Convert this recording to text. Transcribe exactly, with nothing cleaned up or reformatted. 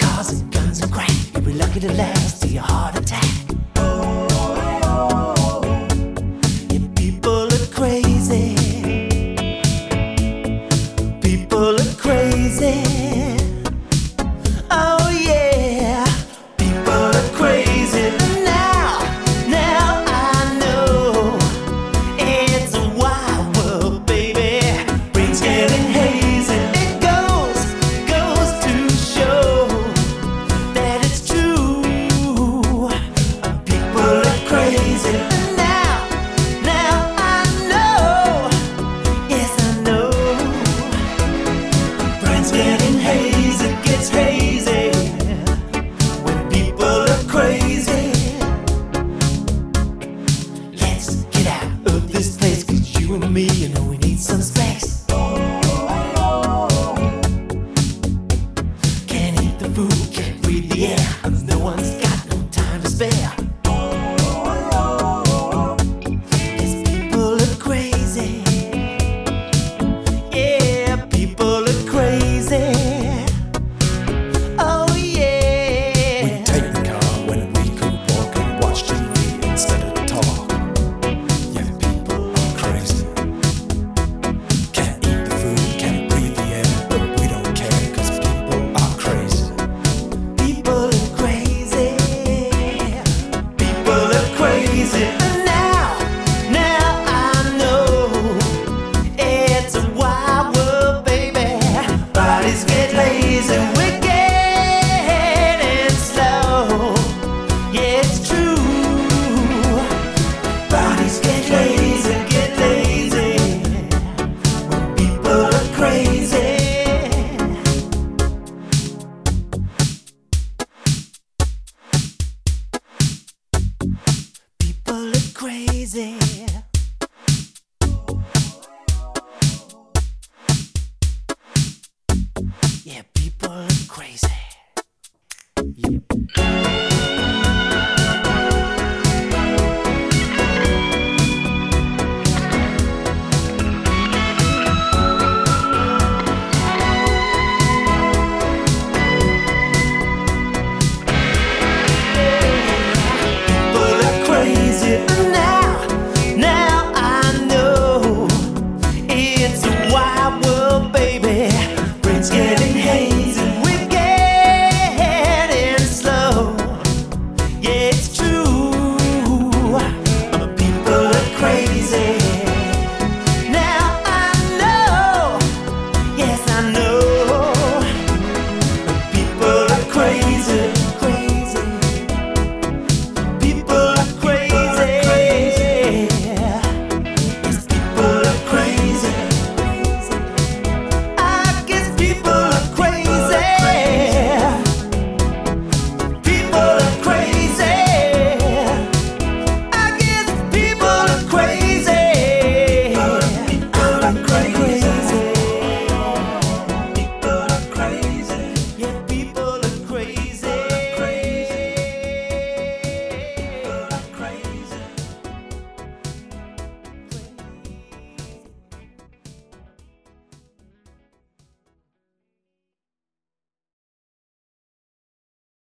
cars and guns and crack. You'll be lucky to last till your heart attack. Yeah, people are crazy. People are crazy. Oh yeah, people are crazy. Now, now I know it's a wild world, baby. Brains getting hazy. It goes, goes to show that it's true. People are crazy. Now, now I know. Yes, I know. Brains getting hazy, gets hazy when people are crazy. Let's get out of this place, 'cause you and me, you know we need some space. Can't eat the food, can't breathe the air, and no one's got no time to spare. Yes, people are crazy. Yeah, people are crazy. Oh yeah. We take the car when we could walk and watch T V instead of talk. Yeah, people are crazy. Can't eat the food, can't breathe the air, but we don't care 'cause people are crazy. People are crazy. People are crazy. Now, now I know it's a wild world, baby. Bodies get lazy, we're getting slow. Yeah, it's true. Bodies get lazy, get lazy. When people are crazy. People are crazy. Yeah, people are crazy. Yeah.